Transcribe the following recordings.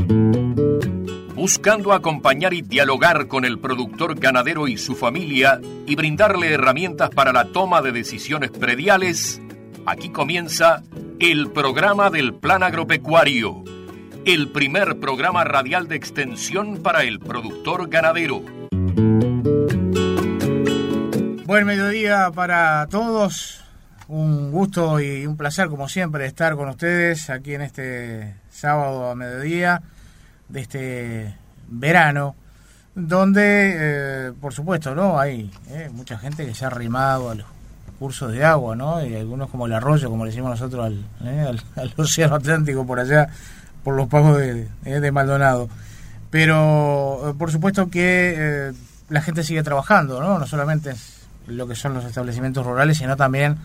Buscando acompañar y dialogar con el productor ganadero y su familia y brindarle herramientas para la toma de decisiones prediales, aquí comienza el programa del Plan Agropecuario, el primer programa radial de extensión para el productor ganadero. Buen mediodía para todos, un gusto y un placer como siempre estar con ustedes aquí en este sábado a mediodía de este verano, donde por supuesto no hay mucha gente que se ha arrimado a los cursos de agua, ¿no? Y algunos como el arroyo, como le decimos nosotros al océano Atlántico por allá, por los pagos de Maldonado. Pero por supuesto que la gente sigue trabajando, ¿no? No solamente es lo que son los establecimientos rurales, sino también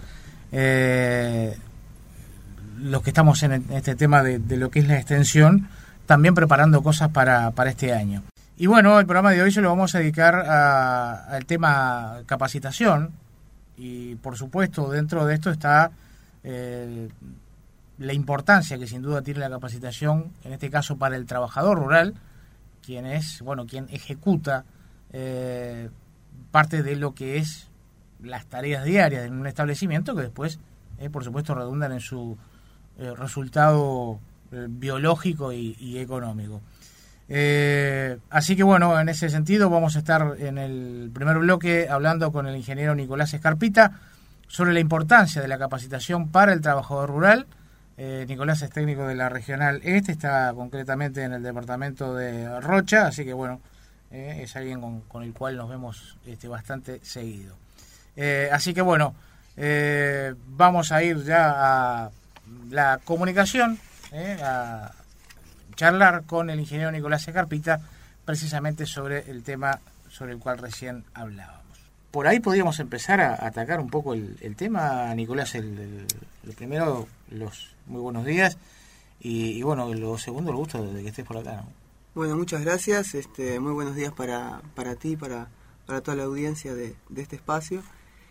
los que estamos en este tema de lo que es la extensión, también preparando cosas para este año. Y bueno, el programa de hoy se lo vamos a dedicar al tema capacitación, y por supuesto dentro de esto está la importancia que sin duda tiene la capacitación, en este caso para el trabajador rural, quien ejecuta parte de lo que es las tareas diarias en un establecimiento, que después por supuesto redundan en su resultado biológico y económico. Así que bueno, en ese sentido vamos a estar en el primer bloque hablando con el ingeniero Nicolás Escarpita sobre la importancia de la capacitación para el trabajador rural. Nicolás es técnico de la Regional Este, está concretamente en el departamento de Rocha, así que bueno, es alguien con el cual nos vemos bastante seguido. Así que bueno, vamos a ir ya a la comunicación, a charlar con el ingeniero Nicolás Escarpita precisamente sobre el tema sobre el cual recién hablábamos. Por ahí podríamos empezar a atacar un poco el tema, Nicolás. El primero, los muy buenos días, y bueno, lo segundo, el gusto de que estés por acá, ¿no? Bueno, muchas gracias, muy buenos días para ti, para toda la audiencia de este espacio.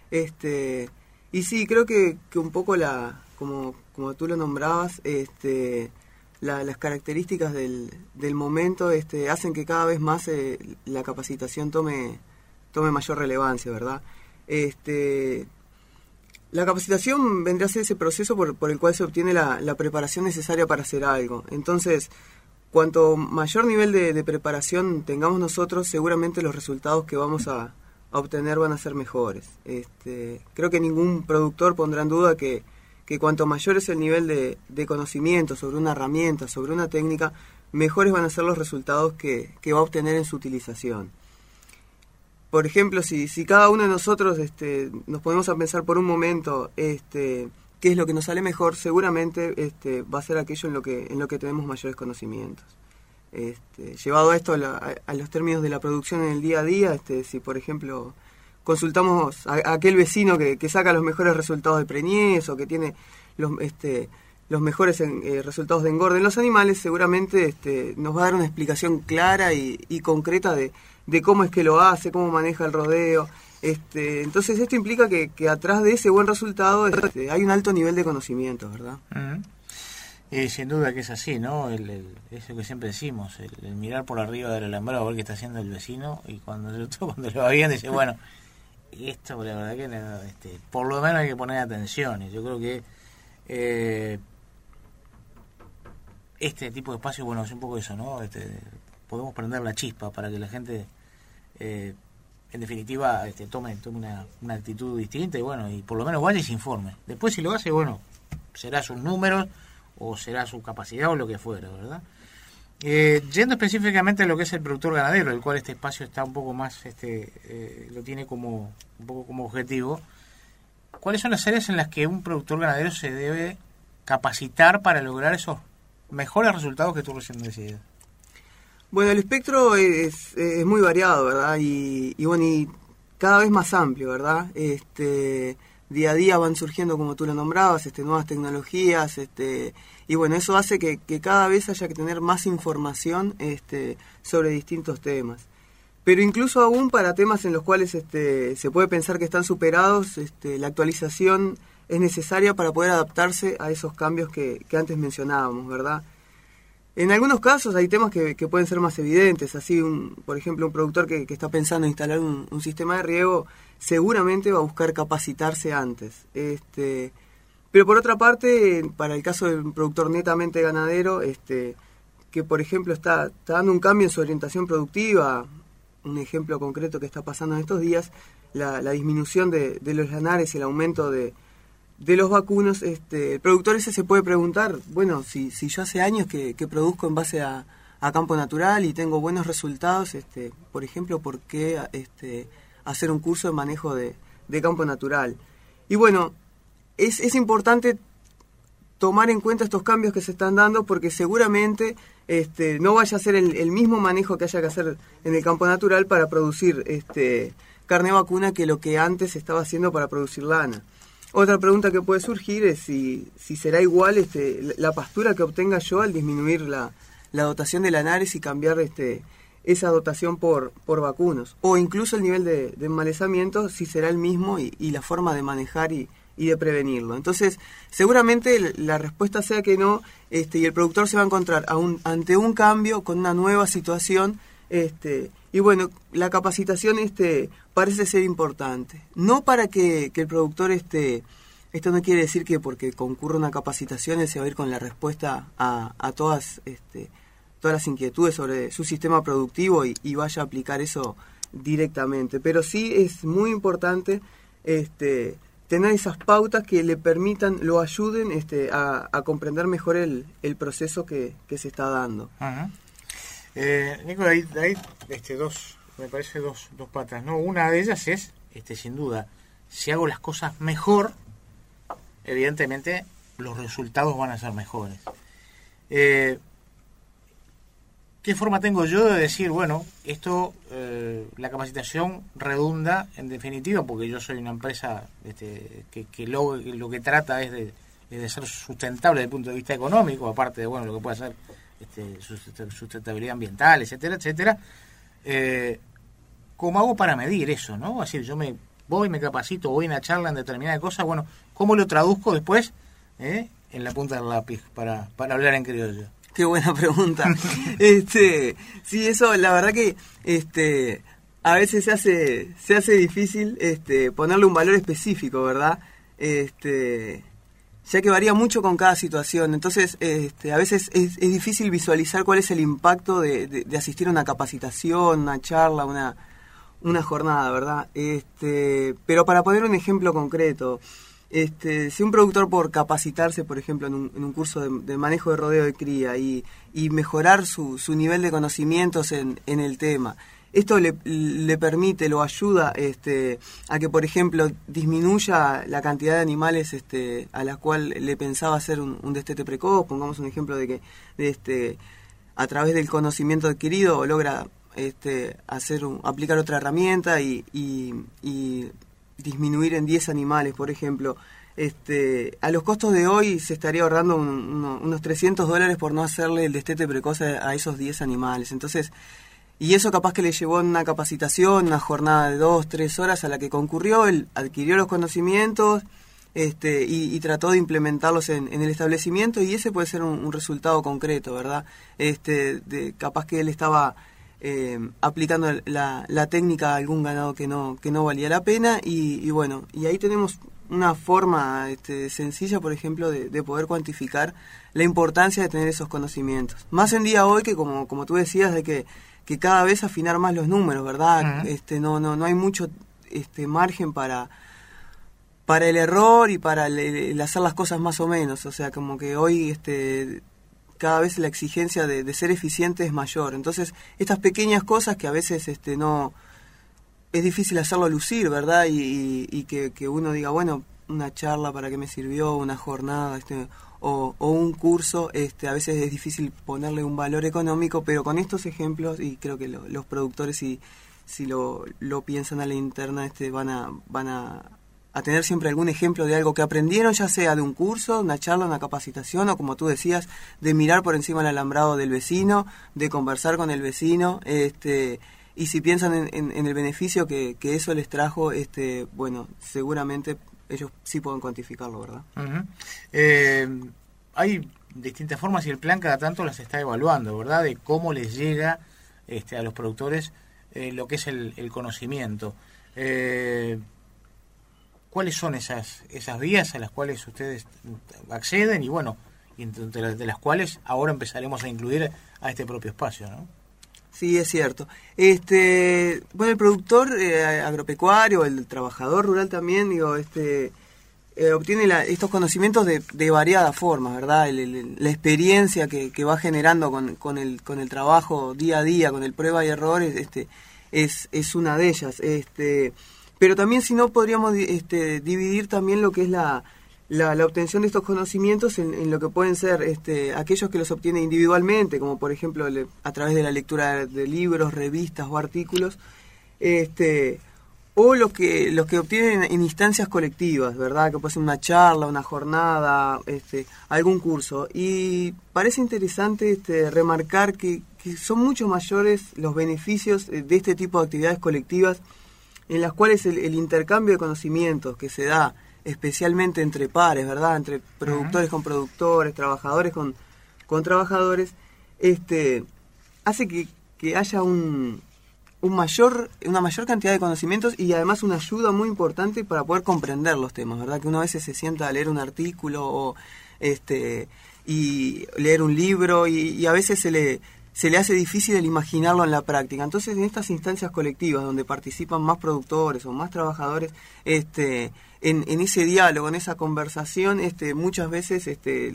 Y sí, creo que un poco como tú lo nombrabas, las características del momento hacen que cada vez más la capacitación tome mayor relevancia, ¿verdad? La capacitación vendría a ser ese proceso por el cual se obtiene la preparación necesaria para hacer algo. Entonces, cuanto mayor nivel de preparación tengamos nosotros, seguramente los resultados que vamos a obtener van a ser mejores. Creo que ningún productor pondrá en duda que cuanto mayor es el nivel de conocimiento sobre una herramienta, sobre una técnica, mejores van a ser los resultados que va a obtener en su utilización. Por ejemplo, si cada uno de nosotros nos ponemos a pensar por un momento qué es lo que nos sale mejor, seguramente va a ser aquello en lo que tenemos mayores conocimientos. Llevado a esto a los términos de la producción en el día a día, si por ejemplo consultamos a aquel vecino que saca los mejores resultados de preñez o que tiene los mejores resultados de engorde en los animales, seguramente nos va a dar una explicación clara y concreta de cómo es que lo hace, cómo maneja el rodeo. Entonces esto implica que atrás de ese buen resultado hay un alto nivel de conocimiento, ¿verdad? Sin duda que es así, ¿no? Eso que siempre decimos, el mirar por arriba del alambrado a ver qué está haciendo el vecino, y cuando lo va viendo dice, bueno, esto la verdad que por lo menos hay que poner atención. Y yo creo que este tipo de espacio, bueno, es un poco eso, ¿no? Podemos prender la chispa para que la gente en definitiva tome una actitud distinta, y bueno, y por lo menos vaya y se informe. Después, si lo hace, bueno, será sus números o será su capacidad o lo que fuera, ¿verdad? Yendo específicamente a lo que es el productor ganadero, el cual este espacio está un poco más, lo tiene un poco como objetivo. ¿Cuáles son las áreas en las que un productor ganadero se debe capacitar para lograr esos mejores resultados que tú recién decías? Bueno, el espectro es muy variado, ¿verdad? Y bueno, y cada vez más amplio, ¿verdad? Día a día van surgiendo, como tú lo nombrabas, nuevas tecnologías, y bueno, eso hace que cada vez haya que tener más información sobre distintos temas. Pero incluso aún para temas en los cuales se puede pensar que están superados, la actualización es necesaria para poder adaptarse a esos cambios que antes mencionábamos, ¿verdad? En algunos casos hay temas que pueden ser más evidentes, así por ejemplo un productor que está pensando en instalar un sistema de riego seguramente va a buscar capacitarse antes. Pero por otra parte, para el caso de un productor netamente ganadero, que por ejemplo está dando un cambio en su orientación productiva, un ejemplo concreto que está pasando en estos días, la disminución de los lanares y el aumento de los vacunos, el productor ese se puede preguntar, bueno, si yo hace años que produzco en base a campo natural y tengo buenos resultados, por ejemplo, ¿por qué hacer un curso de manejo de campo natural? Y bueno, es importante tomar en cuenta estos cambios que se están dando porque seguramente no vaya a ser el mismo manejo que haya que hacer en el campo natural para producir carne vacuna que lo que antes se estaba haciendo para producir lana. Otra pregunta que puede surgir es si será igual la pastura que obtenga yo al disminuir la dotación de lanares y cambiar esa dotación por vacunos. O incluso el nivel de emmalezamiento, si será el mismo y la forma de manejar y de prevenirlo. Entonces, seguramente la respuesta sea que no, y el productor se va a encontrar ante un cambio con una nueva situación, y bueno, la capacitación parece ser importante. No para que el productor esto no quiere decir que porque concurra una capacitación él se va a ir con la respuesta a todas las inquietudes sobre su sistema productivo y vaya a aplicar eso directamente. Pero sí es muy importante tener esas pautas que le permitan, lo ayuden a comprender mejor el proceso que se está dando. Uh-huh. Nico, hay me parece dos patas, ¿no? Una de ellas es, sin duda, si hago las cosas mejor, evidentemente los resultados van a ser mejores. ¿Qué forma tengo yo de decir, bueno, esto, la capacitación redunda en definitiva, porque yo soy una empresa que lo que trata es de ser sustentable desde el punto de vista económico, aparte de bueno lo que puede ser sustentabilidad ambiental, etcétera, etcétera. ¿Cómo hago para medir eso, no? Es decir, yo me capacito, voy a una charla en determinada cosa, bueno, ¿cómo lo traduzco después en la punta del lápiz para hablar en criollo? Qué buena pregunta. Sí, eso, la verdad que a veces se hace difícil ponerle un valor específico, ¿verdad? Ya que varía mucho con cada situación. Entonces, a veces es difícil visualizar cuál es el impacto de asistir a una capacitación, una charla, una jornada, ¿verdad? Pero para poner un ejemplo concreto, si un productor por capacitarse, por ejemplo, en un curso de manejo de rodeo de cría y mejorar su nivel de conocimientos en el tema, esto le permite, lo ayuda a que, por ejemplo, disminuya la cantidad de animales a la cual le pensaba hacer un destete precoz. Pongamos un ejemplo de que a través del conocimiento adquirido logra aplicar otra herramienta y disminuir en 10 animales, por ejemplo. A los costos de hoy se estaría ahorrando unos $300 por no hacerle el destete precoz a esos 10 animales. Entonces, y eso capaz que le llevó en una capacitación, una jornada de 2-3 horas a la que concurrió, él adquirió los conocimientos y trató de implementarlos en el establecimiento, y ese puede ser un resultado concreto, ¿verdad? Capaz que él estaba aplicando la técnica a algún ganado que no valía la pena, y bueno, y ahí tenemos una forma sencilla, por ejemplo, de poder cuantificar la importancia de tener esos conocimientos. Más en día hoy que, como tú decías, de que cada vez afinar más los números, ¿verdad? Uh-huh. No hay mucho margen para el error y para el hacer las cosas más o menos. O sea, como que hoy cada vez la exigencia de ser eficiente es mayor. Entonces, estas pequeñas cosas que a veces no es difícil hacerlo lucir, ¿verdad? Y que uno diga, bueno, una charla, ¿para qué me sirvió? Una jornada, o un curso, a veces es difícil ponerle un valor económico, pero con estos ejemplos, y creo que los productores, si lo piensan a la interna, van a tener siempre algún ejemplo de algo que aprendieron, ya sea de un curso, una charla, una capacitación, o como tú decías, de mirar por encima del alambrado del vecino, de conversar con el vecino, y si piensan en el beneficio que eso les trajo, bueno, seguramente ellos sí pueden cuantificarlo, ¿verdad? Uh-huh. Hay distintas formas y el plan cada tanto las está evaluando, ¿verdad? De cómo les llega a los productores lo que es el conocimiento. ¿Cuáles son esas vías a las cuales ustedes acceden y bueno, de las cuales ahora empezaremos a incluir a este propio espacio, ¿no? Sí, es cierto. Bueno, el productor agropecuario, el trabajador rural también, digo, obtiene estos conocimientos de variadas formas, ¿verdad? La experiencia que va generando con el trabajo día a día, con el prueba y error, es una de ellas. Pero también, si no, podríamos dividir también lo que es la obtención de estos conocimientos en lo que pueden ser aquellos que los obtienen individualmente, como por ejemplo a través de la lectura de libros, revistas o artículos, o los que obtienen en instancias colectivas, ¿verdad? Que puede ser una charla, una jornada, algún curso. Y parece interesante remarcar que son mucho mayores los beneficios de este tipo de actividades colectivas, en las cuales el intercambio de conocimientos que se da especialmente entre pares, ¿verdad? Entre productores con productores, trabajadores con trabajadores, hace que haya una mayor cantidad de conocimientos y además una ayuda muy importante para poder comprender los temas, ¿verdad? Que uno a veces se sienta a leer un artículo y leer un libro y a veces se le hace difícil el imaginarlo en la práctica. Entonces, en estas instancias colectivas donde participan más productores o más trabajadores, en ese diálogo, en esa conversación, muchas veces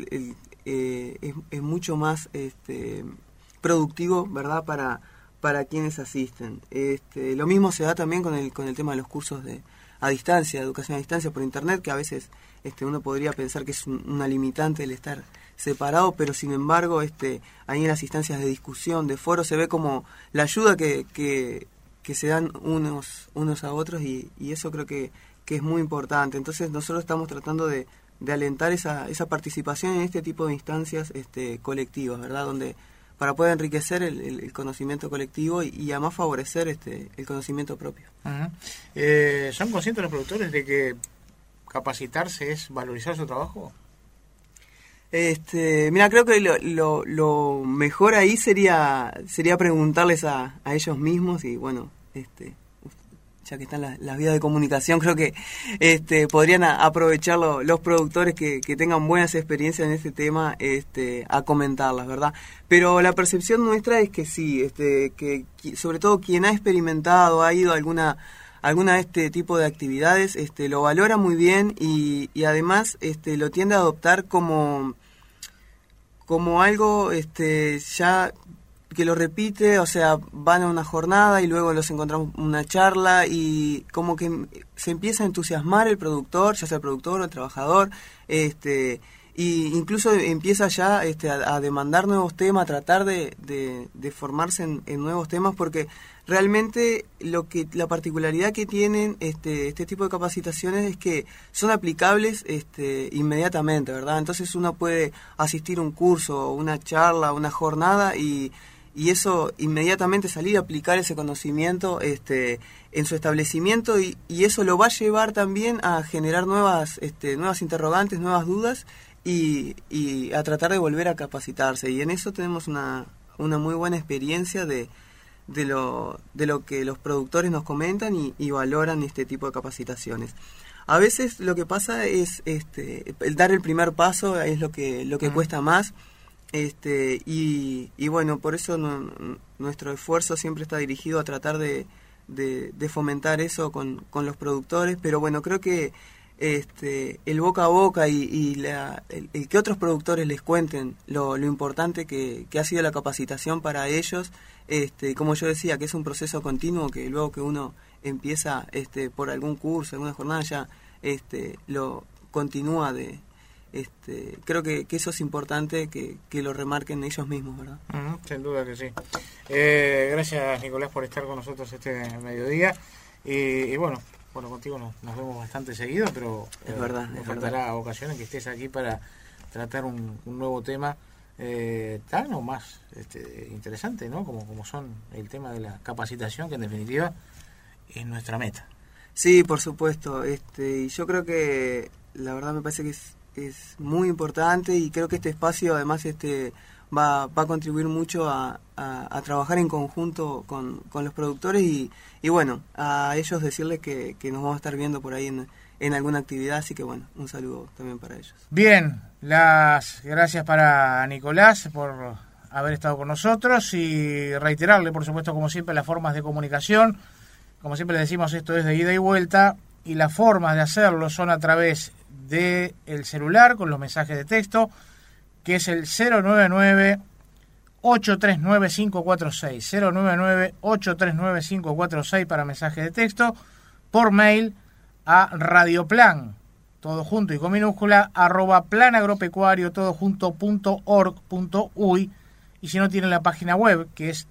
es mucho más productivo, ¿verdad?, para quienes asisten. Lo mismo se da también con el tema de los cursos a distancia, educación a distancia por internet, que a veces uno podría pensar que es una limitante el estar separado, pero sin embargo ahí en las instancias de discusión, de foro, se ve como la ayuda que se dan unos a otros y eso creo que es muy importante. Entonces nosotros estamos tratando de alentar esa participación en este tipo de instancias colectivas, ¿verdad? Donde para poder enriquecer el conocimiento colectivo y además favorecer el conocimiento propio. Uh-huh. ¿Son conscientes los productores de que capacitarse es valorizar su trabajo? Mira, creo que lo mejor ahí sería preguntarles a ellos mismos y bueno, ya que están las vías de comunicación, creo que podrían aprovecharlo los productores que tengan buenas experiencias en este tema, a comentarlas, ¿verdad? Pero la percepción nuestra es que sí, que sobre todo quien ha experimentado, ha ido a alguna de este tipo de actividades, lo valora muy bien y además lo tiende a adoptar como algo ya que lo repite, o sea, van a una jornada y luego los encontramos una charla y como que se empieza a entusiasmar el productor, ya sea el productor o el trabajador, y incluso empieza ya a demandar nuevos temas, a tratar de formarse en nuevos temas, porque realmente la particularidad que tienen este tipo de capacitaciones es que son aplicables inmediatamente, ¿verdad? Entonces uno puede asistir a un curso, una charla, una jornada y eso inmediatamente salir a aplicar ese conocimiento en su establecimiento y eso lo va a llevar también a generar nuevas interrogantes, nuevas dudas y a tratar de volver a capacitarse. Y en eso tenemos una muy buena experiencia de lo que los productores nos comentan y valoran este tipo de capacitaciones. A veces lo que pasa es el dar el primer paso es lo que cuesta más. Y bueno, por eso nuestro esfuerzo siempre está dirigido a tratar de fomentar eso con los productores, pero bueno, creo que el boca a boca y el que otros productores les cuenten lo importante que ha sido la capacitación para ellos, como yo decía, que es un proceso continuo, que luego que uno empieza por algún curso, alguna jornada, ya lo continúa creo que eso es importante que lo remarquen ellos mismos, ¿verdad? Sin duda que sí. Gracias, Nicolás, por estar con nosotros este mediodía. Y bueno, contigo nos vemos bastante seguido, pero es verdad, nos faltará ocasiones que estés aquí para tratar un nuevo tema tan o más interesante, ¿no? Como son el tema de la capacitación, que en definitiva es nuestra meta. Sí, por supuesto. Y yo creo que la verdad me parece que es muy importante, y creo que este espacio además va a contribuir mucho a trabajar en conjunto con los productores, y bueno, a ellos decirles que nos vamos a estar viendo por ahí en alguna actividad, así que bueno, un saludo también para ellos. Bien, las gracias para Nicolás por haber estado con nosotros, y reiterarle, por supuesto, como siempre, las formas de comunicación. Como siempre le decimos, esto es de ida y vuelta, y las formas de hacerlo son a través del celular con los mensajes de texto, que es el 099-839-546, 099-839-546 para mensajes de texto, por mail a radioplan, todo junto y con minúscula, @planagropecuario, todo junto, .org.uy, y si no tienen la página web, que es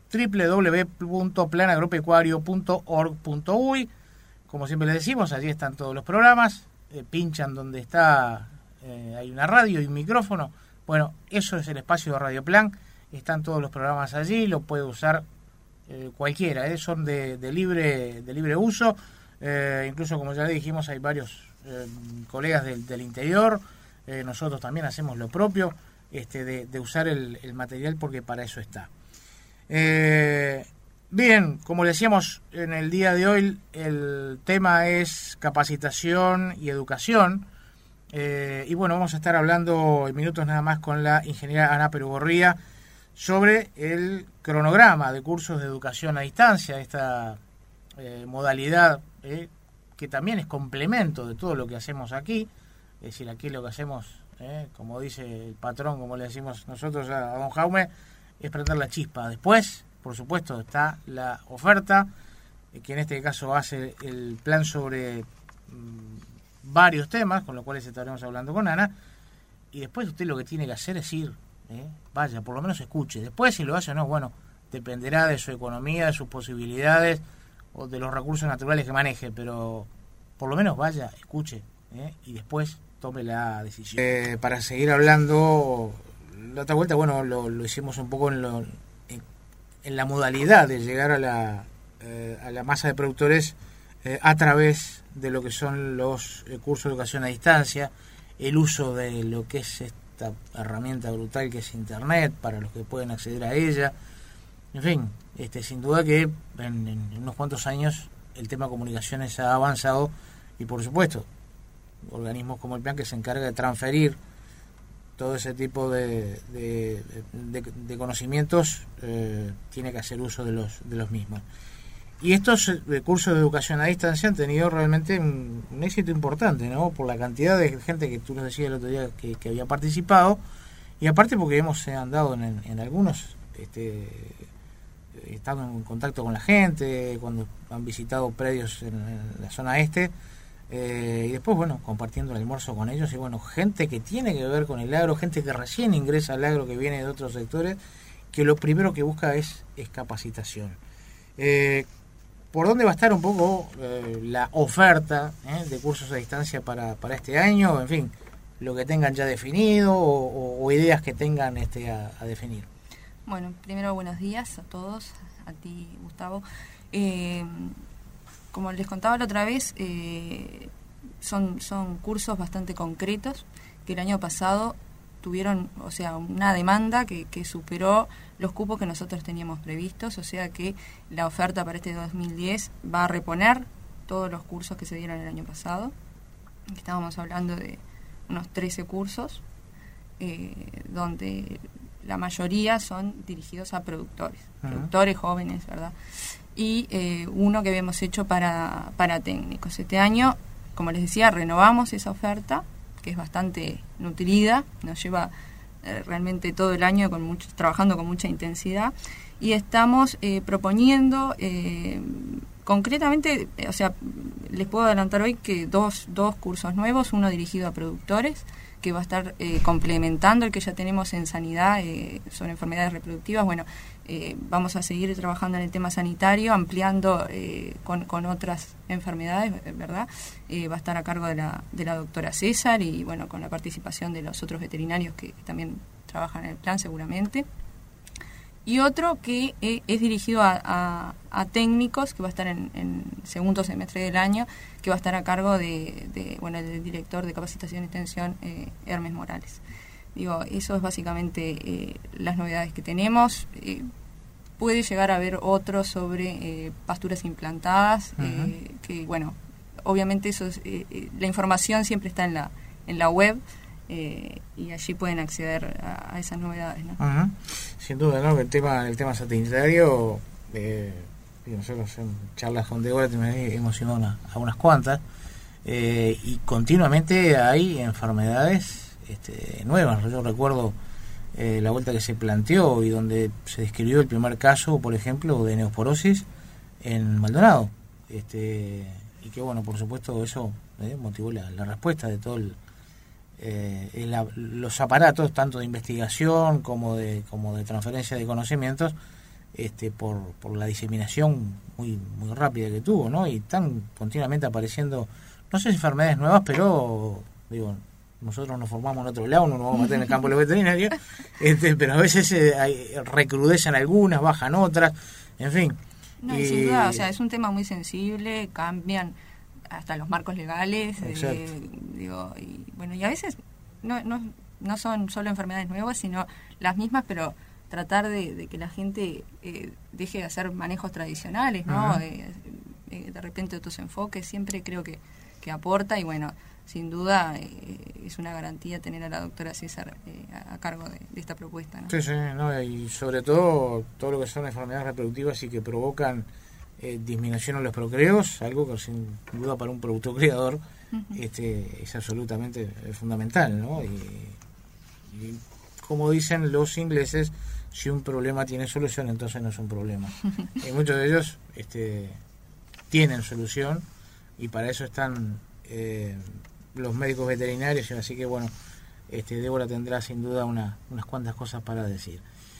www.planagropecuario.org.uy. Como siempre les decimos, allí están todos los programas, pinchan donde está, hay una radio y un micrófono. Bueno, eso es el espacio de Radio Plan, están todos los programas allí, lo puede usar cualquiera, son de libre uso, incluso como ya le dijimos, hay varios colegas del interior, nosotros también hacemos lo propio, de usar el material, porque para eso está. Bien, como le decíamos en el día de hoy, el tema es capacitación y educación. Y bueno, vamos a estar hablando en minutos nada más con la ingeniera Ana Perugorría sobre el cronograma de cursos de educación a distancia, esta modalidad que también es complemento de todo lo que hacemos aquí. Es decir, aquí lo que hacemos, como dice el patrón, como le decimos nosotros a don Jaume, es prender la chispa. Después, por supuesto, está la oferta, que en este caso hace el plan sobre varios temas, con los cuales estaremos hablando con Ana, y después usted lo que tiene que hacer es ir, vaya, por lo menos escuche. Después, si lo hace o no, bueno, dependerá de su economía, de sus posibilidades o de los recursos naturales que maneje, pero por lo menos vaya, escuche, y después tome la decisión. Para seguir hablando, la otra vuelta, bueno, lo hicimos un poco en la modalidad de llegar a la masa de productores a través de lo que son los cursos de educación a distancia, el uso de lo que es esta herramienta brutal que es Internet, para los que pueden acceder a ella. En fin, sin duda que en unos cuantos años el tema de comunicaciones ha avanzado, y por supuesto, organismos como el PLAN, que se encarga de transferir todo ese tipo de conocimientos, tiene que hacer uso de los mismos. Y estos cursos de educación a distancia han tenido realmente un éxito importante, ¿no? Por la cantidad de gente que tú nos decías el otro día que había participado, y aparte porque hemos andado en algunos, estado en contacto con la gente cuando han visitado predios en la zona este, y después, bueno, compartiendo el almuerzo con ellos, y bueno, gente que tiene que ver con el agro, gente que recién ingresa al agro, que viene de otros sectores, que lo primero que busca es capacitación. ¿Por dónde va a estar un poco la oferta de cursos a distancia para este año? En fin, lo que tengan ya definido o ideas que tengan a definir. Bueno, primero buenos días a todos, a ti, Gustavo. Como les contaba la otra vez, son cursos bastante concretos que el año pasado tuvieron, o sea, una demanda que superó los cupos que nosotros teníamos previstos, o sea que la oferta para este 2010 va a reponer todos los cursos que se dieron el año pasado. Estábamos hablando de unos 13 cursos, donde la mayoría son dirigidos a productores jóvenes, ¿verdad? Y uno que habíamos hecho para técnicos. Este año, como les decía, renovamos esa oferta, que es bastante nutrida, nos lleva realmente todo el año trabajando con mucha intensidad, y estamos proponiendo concretamente, o sea, les puedo adelantar hoy que dos cursos nuevos, uno dirigido a productores, que va a estar complementando el que ya tenemos en sanidad sobre enfermedades reproductivas. Bueno, vamos a seguir trabajando en el tema sanitario, ampliando con otras enfermedades, ¿verdad? Va a estar a cargo de la doctora César, y bueno, con la participación de los otros veterinarios que también trabajan en el plan seguramente. y otro que es dirigido a técnicos, que va a estar en segundo semestre del año, que va a estar a cargo del director de capacitación y extensión, Hermes Morales. Digo, eso es básicamente las novedades que tenemos. Puede llegar a haber otro sobre pasturas implantadas, que bueno, obviamente eso es, la información siempre está en la web, y allí pueden acceder a esas novedades, ¿no? Sin duda, ¿no? El tema satélitario, nosotros en charlas con Débora hemos ido a unas cuantas, y continuamente hay enfermedades nuevas. Yo recuerdo la vuelta que se planteó y donde se describió el primer caso, por ejemplo, de neosporosis en Maldonado, y que bueno, por supuesto eso motivó la respuesta de todo los aparatos, tanto de investigación como de transferencia de conocimientos, por la diseminación muy muy rápida que tuvo, ¿no? Y están continuamente apareciendo, no sé si enfermedades nuevas, pero digo, nosotros nos formamos en otro lado, no nos vamos a meter en el campo de los veterinarios, pero a veces recrudecen algunas, bajan otras, en fin. No, sin duda, o sea, es un tema muy sensible, cambian hasta los marcos legales, y bueno, y a veces no son solo enfermedades nuevas, sino las mismas, pero tratar de que la gente deje de hacer manejos tradicionales, ¿no? De repente otros enfoques, siempre creo que aporta, y bueno, sin duda es una garantía tener a la doctora César a cargo de esta propuesta, ¿no? Sí, ¿no? Y sobre todo lo que son enfermedades reproductivas y que provocan disminución en los procreos, algo que sin duda para un productor criador es absolutamente fundamental, ¿no? Y como dicen los ingleses, si un problema tiene solución, entonces no es un problema. Y muchos de ellos tienen solución, y para eso están los médicos veterinarios, así que bueno, Débora tendrá sin duda unas cuantas cosas para decir.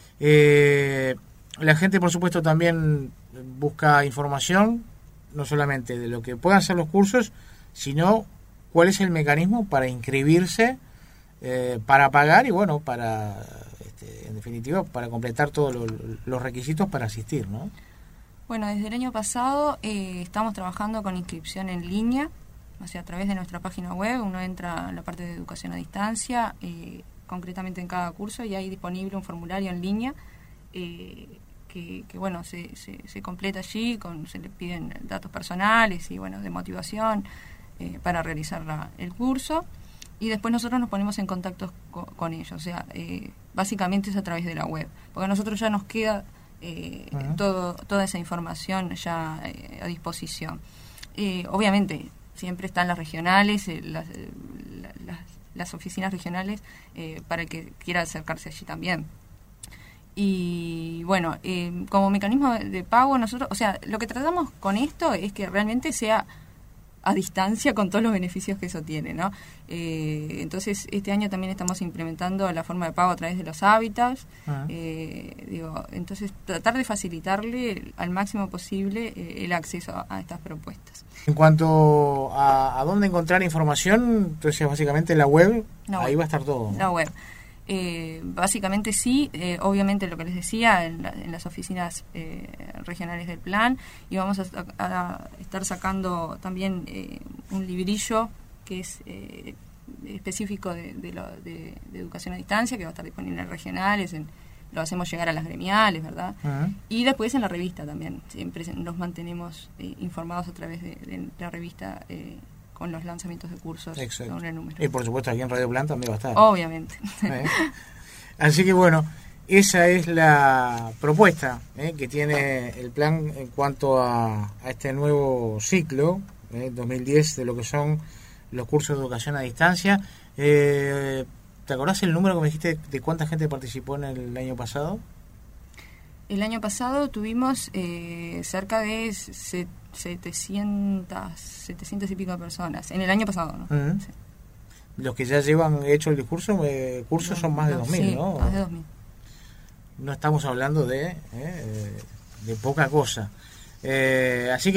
La gente, por supuesto, también busca información, no solamente de lo que puedan ser los cursos, sino cuál es el mecanismo para inscribirse, para pagar y bueno, para en definitiva, para completar todos los requisitos para asistir, ¿no? Bueno, desde el año pasado estamos trabajando con inscripción en línea, o sea, a través de nuestra página web. Uno entra en la parte de educación a distancia, concretamente en cada curso, y hay disponible un formulario en línea que bueno, se completa allí, se le piden datos personales y bueno, de motivación para realizar el curso, y después nosotros nos ponemos en contacto con ellos, o sea, básicamente es a través de la web, porque a nosotros ya nos queda toda esa información ya a disposición. Obviamente siempre están las regionales, las oficinas regionales, para el que quiera acercarse allí también. Y bueno, como mecanismo de pago, nosotros, o sea, lo que tratamos con esto es que realmente sea a distancia, con todos los beneficios que eso tiene, ¿no? Entonces, este año también estamos implementando la forma de pago a través de los hábitats. Entonces, tratar de facilitarle al máximo posible el acceso a estas propuestas. En cuanto a dónde encontrar información, entonces básicamente la web, ahí va a estar todo, ¿no? La web. Básicamente sí, obviamente lo que les decía, en las oficinas regionales del plan, y vamos a estar sacando también un librillo que es específico de educación a distancia, que va a estar disponible en regionales, lo hacemos llegar a las gremiales, ¿verdad? Y después en la revista también, siempre nos mantenemos informados a través de la revista, con los lanzamientos de cursos. Exacto. Sobre el número. Y por supuesto aquí en Radio Plan también va a estar. Obviamente. Así que bueno, esa es la propuesta que tiene el plan en cuanto a este nuevo ciclo 2010 de lo que son los cursos de educación a distancia. ¿Te acordás el número que me dijiste de cuánta gente participó en el año pasado? El año pasado tuvimos cerca de 700 y pico personas. En el año pasado, ¿no? Sí. Los que ya llevan hecho el discurso, cursos son más de 2.000, sí, ¿no? Más de 2.000. No estamos hablando de poca cosa. Así que